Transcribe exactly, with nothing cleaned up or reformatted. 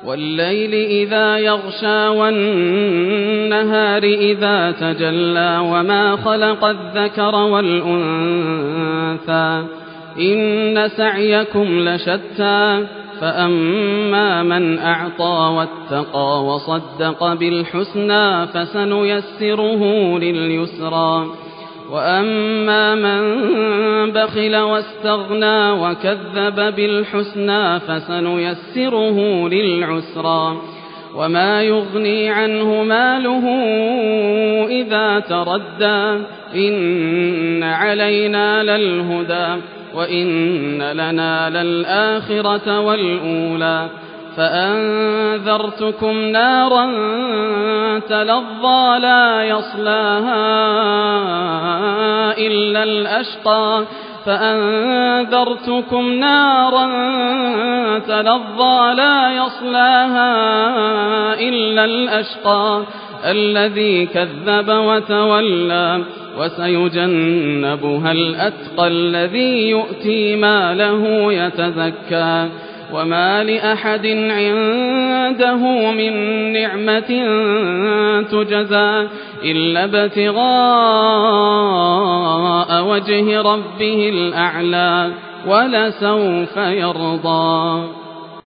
والليل إذا يغشى والنهار إذا تجلى وما خلق الذكر والأنثى إن سعيكم لشتى فأما من أعطى واتقى وصدق بالحسنى فسنيسره لليسرى وأما من بخل واستغنى وكذب بالحسنى فسنيسره للعسرى وما يغني عنه ماله إذا تردى إن علينا للهدى وإن لنا للآخرة والأولى فأنذرتكم نارا تلظى لا يصلاها إلا الأشقى فأنذرتكم نارا تلظى لا يصلاها إلا الأشقى الذي كذب وتولى وسيجنبها الأتقى الذي يؤتي ماله يتزكى وما لأحد عنده من نعمة تجزى إلا ابتغاء وجه ربه الأعلى ولسوف يرضى.